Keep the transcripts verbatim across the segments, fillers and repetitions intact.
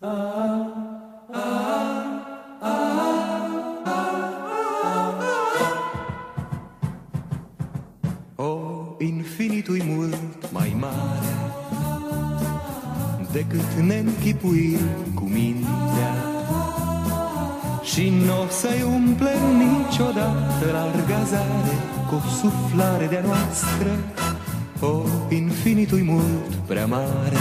O, infinitul mult mai mare decât ne-nchipuim cu mintea, și n-o să-i umplem niciodată largazare cu o suflare de-a noastră. O, infinitul mult prea mare,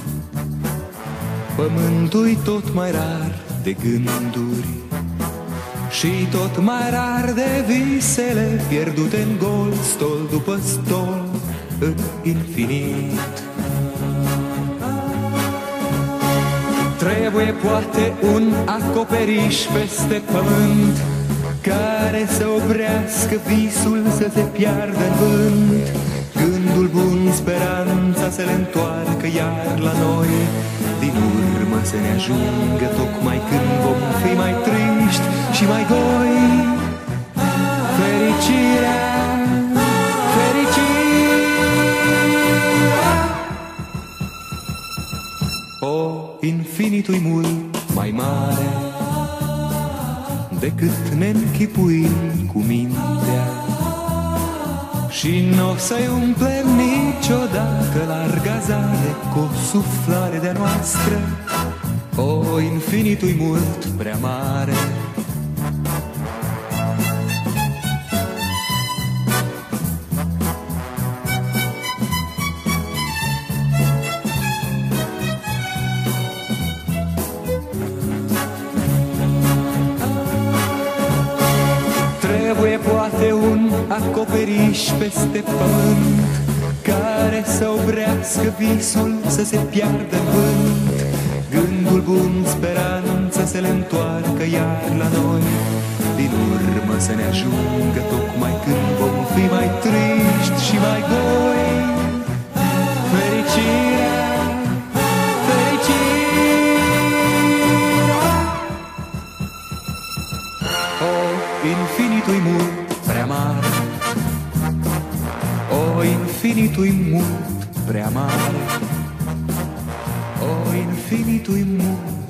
pământul-i tot mai rar de gânduri și tot mai rar de visele pierdute în gol, stol după stol, în infinit. Trebuie poate un acoperiș peste pământ care să oprească visul să se piardă în vânt. Gândul bun, speranța să le întoarcă iar la noi, din urmă să ne ajungă tocmai când vom fi mai triști și mai goi. Fericirea, fericirea, o, infinitul mult mai mare decât ne-nchipuim cu mintea, și n-o să-i umplem niciodată largazare cu o suflare de-a noastră. O, infinitul mult prea mare. Trebuie poate un acoperiș peste pământ care să oprească visul să se piardă în vânt. Gândul bun, speranța să le întoarcă iar la noi, din urmă să ne ajungă tocmai când vom fi mai triști și mai goi. Fericirea, fericirea, o, infinitul mult prea mare. O, infinitul mult prea mare. O, infinitul mult